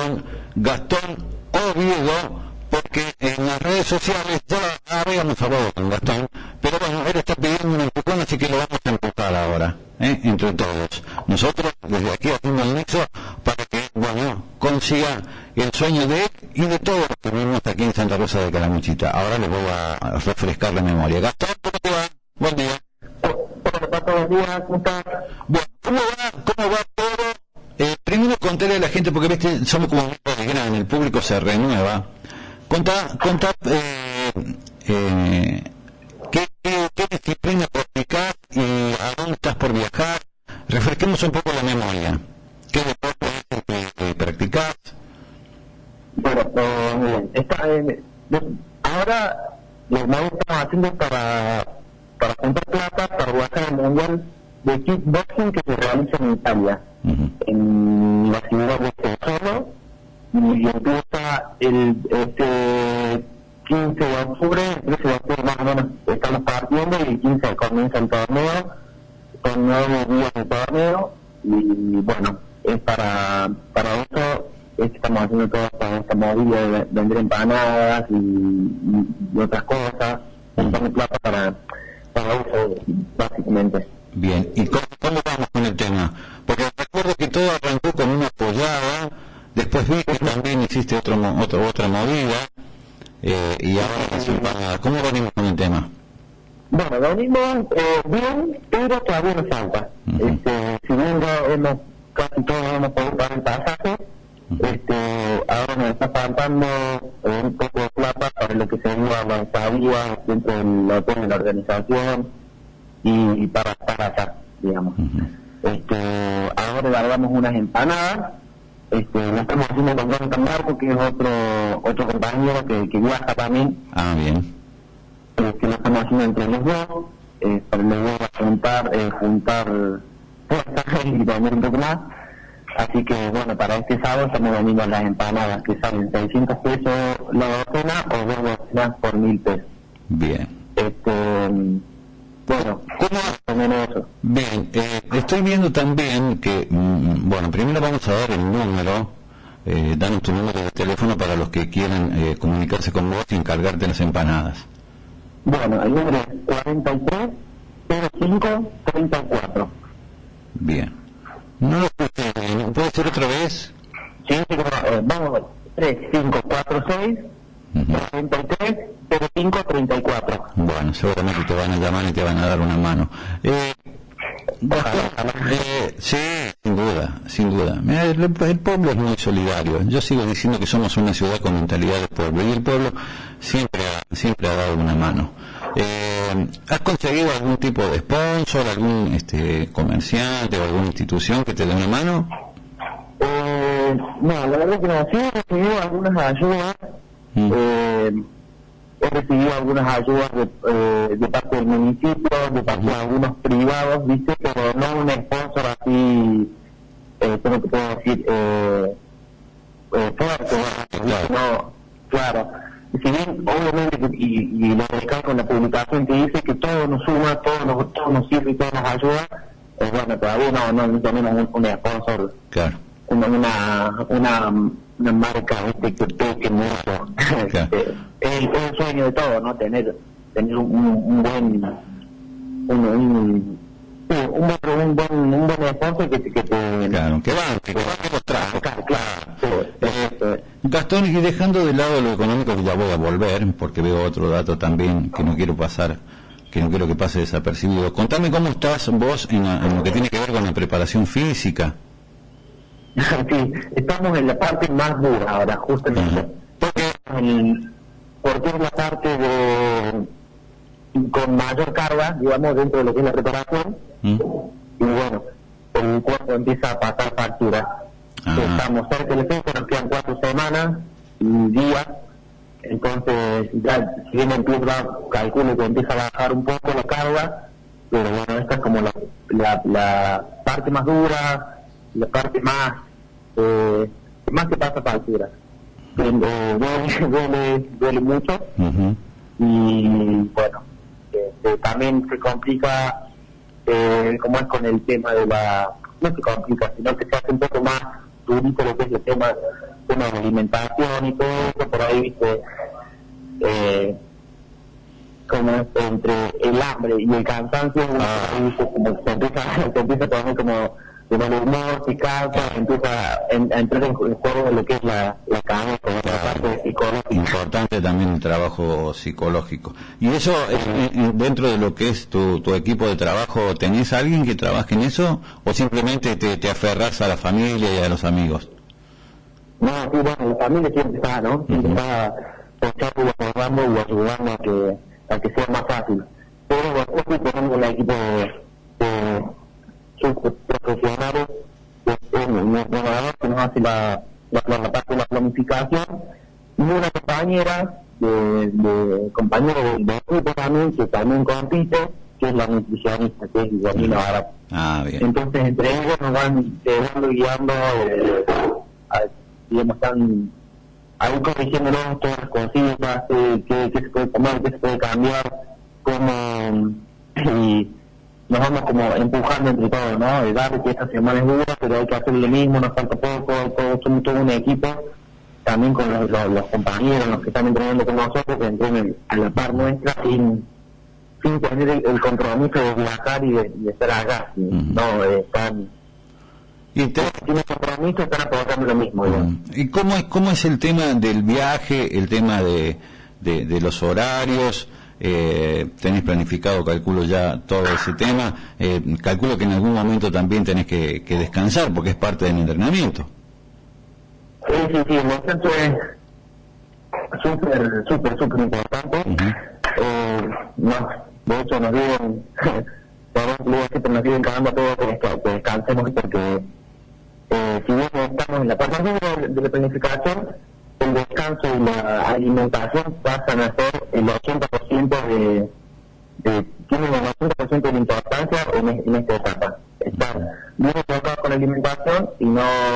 con Gastón Oviedo, porque en las redes sociales ya habíamos hablado con Gastón, pero bueno, él está pidiendo un empujón, así que lo vamos a empujar ahora, entre todos. Nosotros, desde aquí, haciendo el nexo para que, bueno, consiga el sueño de él y de todos los que vivimos aquí en Santa Rosa de Calamuchita. Ahora les voy a refrescar la memoria. Gastón, ¿cómo te va? Buen día. Buenos días, ¿cómo estás? Bueno, ¿cómo va todo? Primero contarle a la gente, porque viste, somos como un grupo de gran, el público se renueva. Contá qué disciplina practicás y a dónde estás por viajar. Refresquemos un poco la memoria. ¿Qué deporte es el que practicás? Bueno, ahora lo que estamos haciendo para juntar plata para viajar al mundial de kickboxing que se realiza en Italia, en la ciudad de Sassuolo, y empieza el 15 de octubre, el 13 de octubre más o menos estamos partiendo, y el 15 comienza el torneo, con 9 días de torneo, y bueno, es para eso es que estamos haciendo toda esta movida de vender empanadas y otras cosas, juntando plata para eso, básicamente. Bien, ¿y cómo vamos con el tema? Porque recuerdo que todo arrancó con una pollada, después vi que también hiciste otra movida, y ahora las empanadas. ¿Cómo venimos con el tema? Bueno, venimos bien, pero todavía nos falta. Si bien ya casi todos hemos podido pagar el pasaje, ahora nos está faltando un poco de plata para lo que sería la estadía dentro del hotel de la organización y para estar acá, digamos. Ahora largamos unas empanadas. Lo estamos haciendo con Jonathan Marco, que es otro compañero que viaja también. Ah, bien. Lo estamos haciendo entre los dos, para luego juntar fuerzas y también un poco más. Así que bueno, para este sábado estamos vendiendo las empanadas que salen 600 pesos la docena o 2 docenas por 1.000 pesos. Bien. Bueno, ¿cómo más o menos eso? Bien, estoy viendo también que, bueno, primero vamos a dar el número, danos tu número de teléfono para los que quieran comunicarse con vos y encargarte las empanadas. Bueno, el número es 43 05 34. Bien. No lo escuché bien, ¿puede ser otra vez? Sí, vamos a ver, 3546 43 05 34. Bueno, seguramente te van a llamar y te van a dar una mano. Sí, sin duda. Mira, el pueblo es muy solidario. Yo sigo diciendo que somos una ciudad con mentalidad de pueblo, y el pueblo siempre ha dado una mano. ¿Has conseguido algún tipo de sponsor, algún comerciante o alguna institución que te dé una mano? No, la verdad que no. Sí he recibido algunas ayudas. He recibido algunas ayudas de parte del municipio, de parte de algunos privados, ¿viste? Pero no un sponsor así, ¿cómo te puedo decir? Fuerte, ¿viste? No, claro. Si bien, obviamente, y lo recalco en la publicación que dice que todo nos suma, todo nos sirve y todo nos ayuda, bueno, todavía no tenemos un sponsor. Claro. Una marca que toque mucho. Claro. Es el sueño de todo, ¿no? Tener un buen sponsor que te claro, que los trajo. Claro. Gastón, y dejando de lado lo económico, que ya voy a volver porque veo otro dato también que no quiero que pase desapercibido. Contame cómo estás vos en lo que tiene que ver con la preparación física. Sí, estamos en la parte más dura ahora, justamente. Porque es la parte con mayor carga, digamos, dentro de lo que es la preparación. Y bueno, el cuerpo empieza a pasar factura. Estamos cerca del efecto, nos quedan 4 semanas y días. Entonces, ya, si bien calculo que empieza a bajar un poco la carga, pero bueno, esta es como la parte más dura, la parte más que pasa factura. Duele mucho. Y bueno, también se complica, como es con el tema de no se complica, sino que se hace un poco más durito lo que es el tema tema de alimentación y todo eso, por ahí, viste, como entre el hambre y el cansancio, como se empieza a poner como de mal humor, se cansa, empieza a entrar en juego de lo que es la cabeza, la parte psicológica. Importante también el trabajo psicológico. Y eso, dentro de lo que es tu equipo de trabajo, ¿tenés alguien que trabaje en eso o simplemente te aferrás a la familia y a los amigos? No, sí, bueno, la familia siempre está, ¿no? Siempre está pensando y acordando y ayudando a que sea más fácil. Pero después tenemos un equipo de profesionales que nos hace la parte de la planificación, y una compañera de compañero del equipo también, que también compite, que es la nutricionista, que es Guillermina Barat. Bien. Entonces, entre ellos nos van llevando y guiando, digamos, están ahí corrigiéndonos todas las cositas, qué se puede tomar, qué se puede cambiar, y nos vamos como empujando entre todos, ¿no? De dar que esta semana es dura, pero hay que hacer lo mismo, nos falta poco, somos todo un equipo, también con los compañeros, los que están entrenando con nosotros, que entrenen a la par nuestra, sin tener el compromiso de viajar y de estar acá, no, están... Y tiene compromiso, están aportando lo mismo. ¿Y cómo es el tema del viaje, el tema de los horarios? ¿Tenés planificado, calculo ya todo ese tema? Calculo que en algún momento también tenés que descansar porque es parte del entrenamiento. Sí, el descanso es súper importante. De hecho nos viven nos viven cagando a todos que descansemos, porque si bien estamos en la parte de la planificación, el descanso y la alimentación pasan a ser el 80% tienen el 80% de la importancia en esta etapa. Estar bien enfocados con la alimentación y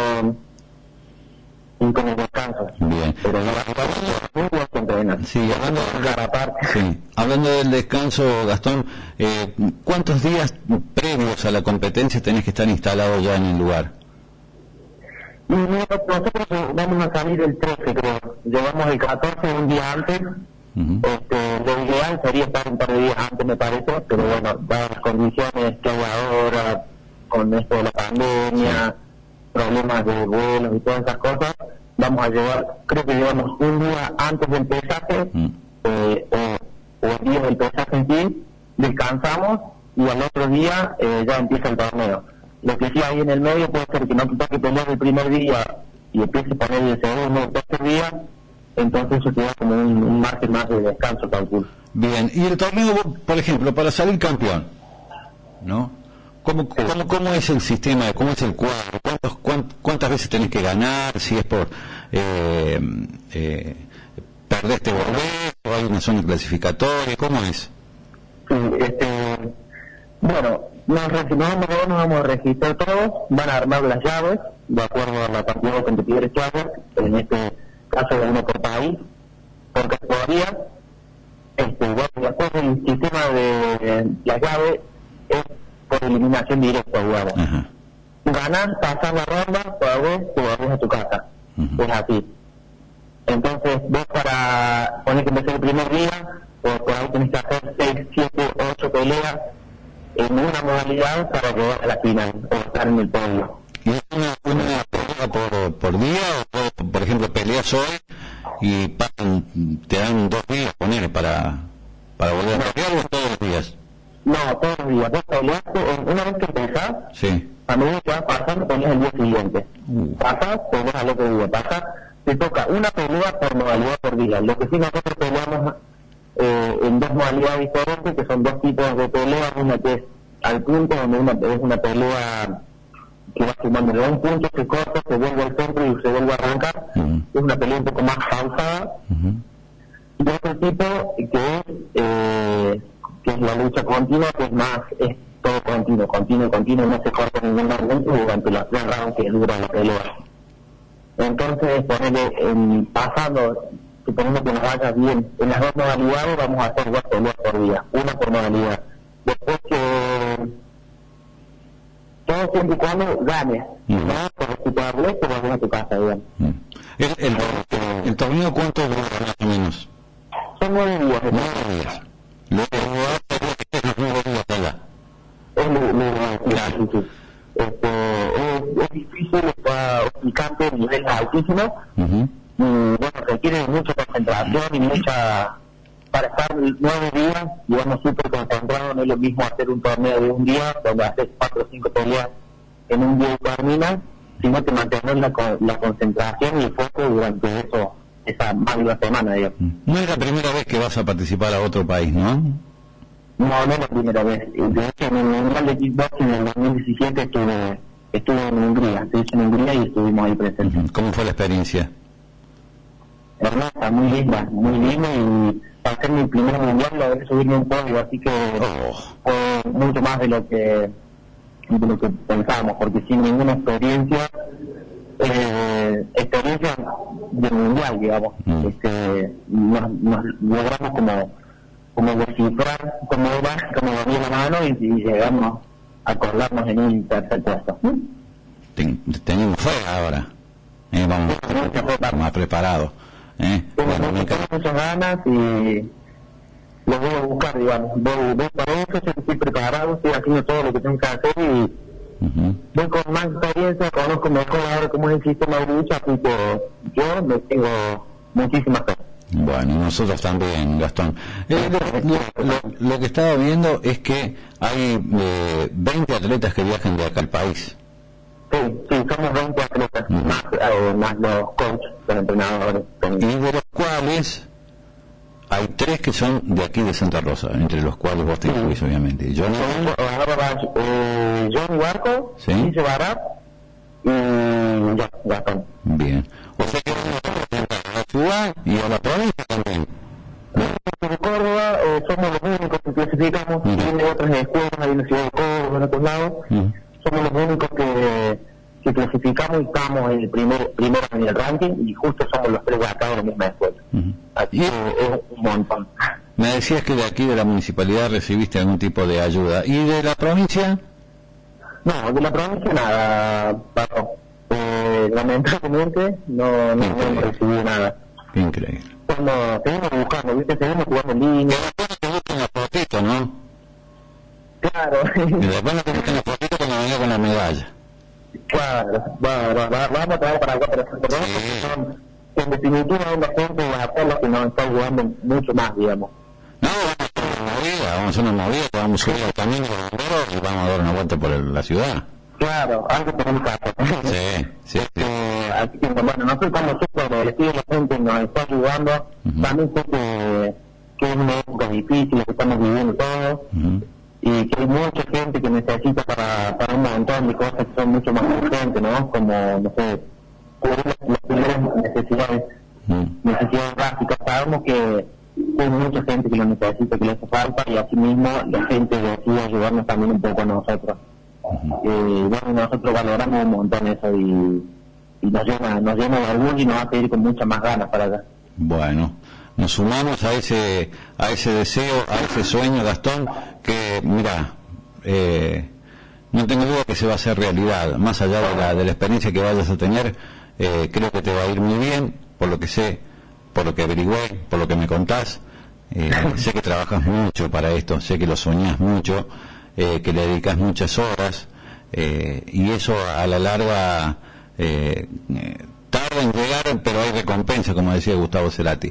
con el descanso. Bien. Pero no entrenar. Sí, hablando del descanso, Gastón, ¿cuántos días previos a la competencia tenés que estar instalado ya en el lugar? Y nosotros vamos a salir el 13, creo. Llevamos el 14 un día antes. Lo ideal sería estar un par de días antes, me parece, pero bueno, dadas las condiciones que hay ahora, con esto de la pandemia, problemas de vuelos y todas esas cosas, vamos a llevar, creo que llevamos un día antes del pesaje, o el día del pesaje en sí, descansamos y al otro día ya empieza el torneo. Lo que sí hay en el medio puede ser que no te toque pelear el primer día y empiece a poner el segundo o tercer día, entonces eso te da como un margen más de descanso, calculo. Bien, y el torneo, por ejemplo, para salir campeón, ¿no? ¿Cómo es el sistema? ¿Cómo es el cuadro? ¿Cuántas veces tenés que ganar? Si es por perdés, volvés, o hay una zona clasificatoria, ¿cómo es? Sí, bueno, nos vamos a registrar todos, van a armar las llaves, de acuerdo a la cantidad de competidores que haya, en este caso de uno por país, por categoría. De acuerdo al sistema de la llave, es por eliminación directa, digamos. Ganar, pasar la ronda, te volvés a tu casa. Es así. Entonces, vos para poner que empezar el primer día, por ahí tenés que hacer 6, 7, 8 peleas en una modalidad para llegar a la final o estar en el podio. ¿Y es una pelea por día o, por ejemplo, peleas hoy y te dan 2 días, poner para volver a pelear, o todos los días? No, todos los días. Vos peleaste, una vez que empezás, a medida que vas pasando, peleas el día siguiente. Pasás, peleas al otro día. Pasás, te toca una pelea por modalidad por día. Lo que sí nosotros peleamos en 2 modalidades diferentes, que son 2 tipos de peleas, una que es al punto, donde es una pelea que va sumando de un punto, se corta, se vuelve al centro y se vuelve a arrancar. Es una pelea un poco más pausada. Y otro tipo que es la lucha continua, que es todo continuo, no se corta ningún momento durante los 3 rounds que dura la pelea. Entonces, pasando, suponiendo que nos vaya bien en las 2 modalidades, vamos a hacer 2 peleas por día, una por modalidad. Después que todo siempre y cuando ganes, ¿no? Porque si te hables, te vas a tu casa, digamos. ¿El torneo cuánto dura más o menos? Son 9 días. 9 días. Luego es 9 días allá. Claro. Es difícil, está picante, nivel altísimo. Y bueno, requiere mucha concentración y mucha... Para estar 9 días, digamos, súper concentrado, no es lo mismo hacer un torneo de un día, donde haces 4 o 5 peleas en un día y terminas, sino que mantener la concentración y el foco durante esa más de una semana, digamos. No es la primera vez que vas a participar a otro país, ¿no? No es la primera vez. De hecho, en el Mundial de Kickboxing en el 2017 estuve en Hungría, en Hungría y estuvimos ahí presentes. ¿Cómo fue la experiencia? Hermosa, muy linda y para ser mi primer mundial logré subirme un podio, así que fue mucho más de lo que pensábamos, porque sin ninguna experiencia de mundial, digamos, nos logramos como descifrar cómo venía la mano y llegamos a colarnos en un tercer puesto. Tenemos fe ahora, vamos más preparados. Tengo muchas ganas y lo voy a buscar, digamos. Voy para eso, estoy preparado, estoy haciendo todo lo que tengo que hacer y voy con más experiencia, conozco mejor ahora cómo es el sistema de lucha, así que yo me tengo muchísimas cosas. Bueno, nosotros también, Gastón. Lo que estaba viendo es que hay 20 atletas que viajan de acá al país. Sí, somos 20 atletas, más los coaches, los entrenadores. Y de los cuales hay 3 que son de aquí de Santa Rosa, entre los cuales vos te incluís, obviamente. Johnny Barco, ¿sí? Guille Barat y Gastón. Bien. O sea que a la ciudad y a la provincia también. En Córdoba somos los únicos que clasificamos, tiene otras escuelas, hay en la ciudad de Córdoba, en otros lados. Somos los únicos que clasificamos y estamos en el primero en el ranking y justo somos los 3 de acá en la misma escuela. Así que es un montón. Me decías que de aquí de la municipalidad recibiste algún tipo de ayuda. ¿Y de la provincia? No, de la provincia nada, Paco. Lamentablemente no hemos recibido nada. Increíble. Seguimos buscando, ¿viste? Seguimos jugando en línea. Después te buscan la fotito, ¿no? Claro. Y después te buscan la fotito cuando venga con la medalla. Claro, vamos a traer para acá para Santa Rosa, porque en definitiva es la gente de la cola que nos está ayudando mucho más, digamos. No, vamos a hacer una movida, vamos a subir al camino de los bomberos y vamos a dar una vuelta por la ciudad. Claro, algo tenemos que hacer. Sí. Así que bueno, nosotros estamos súper agradecidos, la gente nos está ayudando, también sé que es una época difícil, que estamos viviendo todos, y que hay mucha gente que necesita para un montón de cosas que son mucho más urgentes, ¿no? Como, no sé, cubrir las primeras necesidades básicas. Sabemos que hay mucha gente que lo necesita, que le hace falta, y así mismo la gente decide ayudarnos también un poco a nosotros. Bueno, nosotros valoramos un montón eso y nos llena de orgullo y nos hace ir con muchas más ganas para allá. Bueno, nos sumamos a ese deseo, a ese sueño, Gastón, que mira, no tengo duda que se va a hacer realidad. Más allá de la experiencia que vayas a tener, creo que te va a ir muy bien, por lo que sé, por lo que averigüé, por lo que me contás. Sé que trabajas mucho para esto, sé que lo soñás mucho, que le dedicas muchas horas, y eso a la larga tarda en llegar, pero hay recompensa, como decía Gustavo Cerati.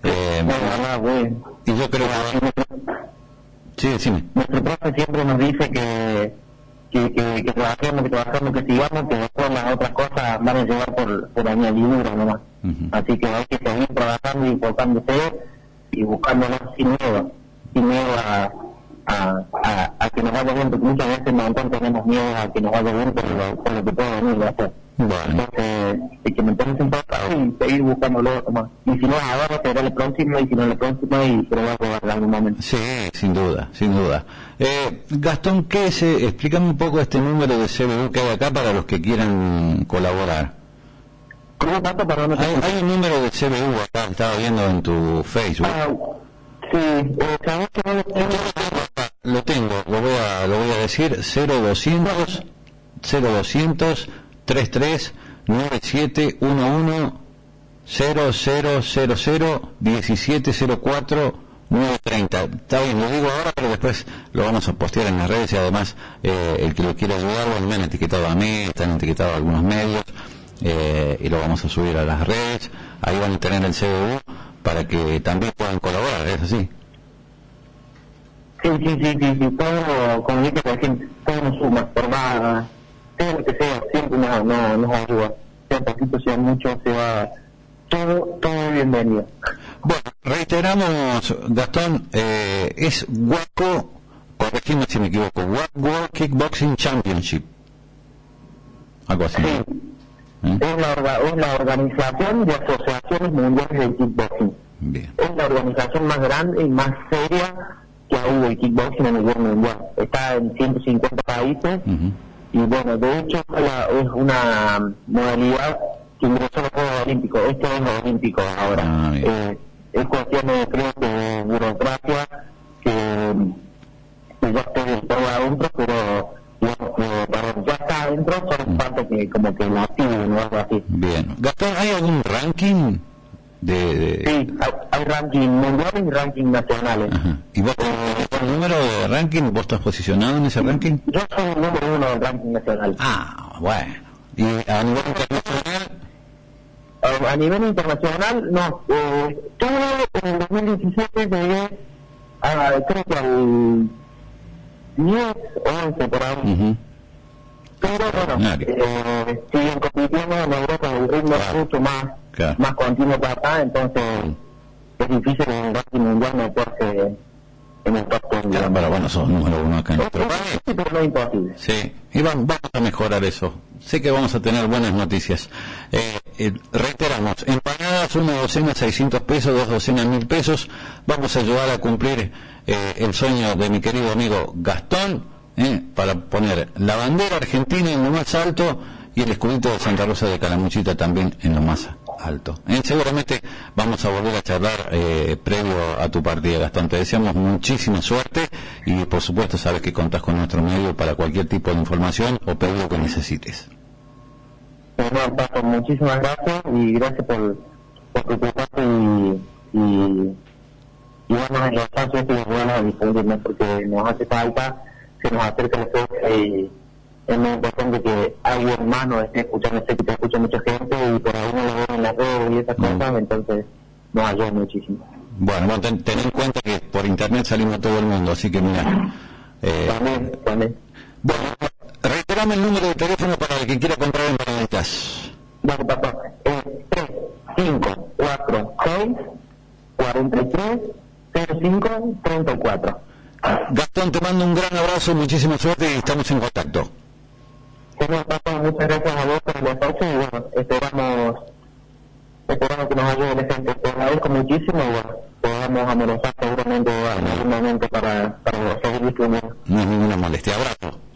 Y yo creo que... Sí, decime. Nuestro profe siempre nos dice que trabajemos, que sigamos, que después las otras cosas van a llegar por añadidura nomás. Así que hay que seguir trabajando y enfocándose y buscándonos sin miedo a que nos vaya bien, porque muchas veces nosotros tenemos miedo a que nos vaya bien por lo que puede venir a hacer. Bueno. Entonces, hay que meterse un poco y seguir buscándolo más. Y si no ahora, será la próxima, y si no la próxima, y se lo va a probar en algún momento. Sí, sin duda. Gastón, ¿qué es? Explícame un poco este número de CBU que hay acá para los que quieran colaborar. ¿Cómo tanto para no hay un número de CBU acá, estaba viendo en tu Facebook. Sí, sabes que no lo tengo. Lo tengo, lo voy a decir, 0200 33 97 11 00001704-930. Está bien, lo digo ahora, pero después lo vamos a postear en las redes y además el que lo quiera ayudar, bueno, me han etiquetado a mí, están etiquetados algunos medios y lo vamos a subir a las redes. Ahí van a tener el CBU para que también puedan colaborar, ¿es así? Sí, todo, como dije recién, todo nos suma, por más, todo lo que sea, siempre nos ayuda, sea poquito, sea mucho, sea todo bienvenido. Bueno, reiteramos, Gastón, es WACO, corregime si me equivoco, World Kickboxing Championship, algo así. Sí, es la Organización de Asociaciones Mundiales de Kickboxing. Bien. Es la organización más grande y más seria que ha habido el kickboxing a nivel mundial. Está en 150 países y bueno, de hecho es una modalidad que ingresó a los Juegos Olímpicos. Este es olímpico ahora. Es cuestión de, creo que, de burocracia que ya estoy todo adentro, pero digamos, ya está adentro, solo falta que como que lo activen o algo así. Bien. Gastón, ¿hay algún ranking? Sí, hay ranking mundiales y ranking nacionales. Ajá. ¿Y vos por el número de ranking, vos estás posicionado en ese ranking? Yo soy el número 1 del ranking nacional. Ah, bueno. ¿Y a nivel internacional? A nivel internacional, no. Tuve en el 2017 llegué creo que al 10 o 11 por ahí. Pero bueno, siguen compitiendo en Europa, el ritmo es mucho más continuo para acá, entonces es difícil en el ranking mundial meterse en el top 10. Claro, pero bueno, sos número 1 acá en nuestro país. Sí, pero no es imposible. Sí, y vamos a mejorar eso. Sé que vamos a tener buenas noticias. Reiteramos, empanadas, una docena 600 pesos, 2 docenas 1000 pesos. Vamos a ayudar a cumplir el sueño de mi querido amigo Gastón, para poner la bandera argentina en lo más alto y el escudito de Santa Rosa de Calamuchita también en lo más alto. Seguramente vamos a volver a charlar previo a tu partida, Gastón. Te deseamos muchísima suerte y por supuesto sabes que contás con nuestro medio para cualquier tipo de información o pedido que necesites. Bueno, Paco, muchísimas gracias y gracias por tu contacto y bueno, en los espacios que bueno a difundirnos porque nos hace falta, se nos acerca la fecha y es muy importante que alguien más nos esté escuchando, sé que te escucha mucha gente y por ahí no lo veo en las redes y esas cosas, entonces nos ayuda muchísimo. Bueno, ten en cuenta que por internet salimos a todo el mundo, así que mira. También. Bueno, reiterame el número de teléfono para el que quiera comprar empanaditas. Bueno, papá, 3, 5, 4, 6, 43, 05, 34. Gastón, te mando un gran abrazo, muchísima suerte y estamos en contacto. Bueno, papá, muchas gracias a vos por el espacio y bueno, esperamos que nos ayude la gente. Te agradezco muchísimo y bueno, podamos amenazar seguramente en algún momento para seguir difundiendo. No es ninguna molestia, abrazo.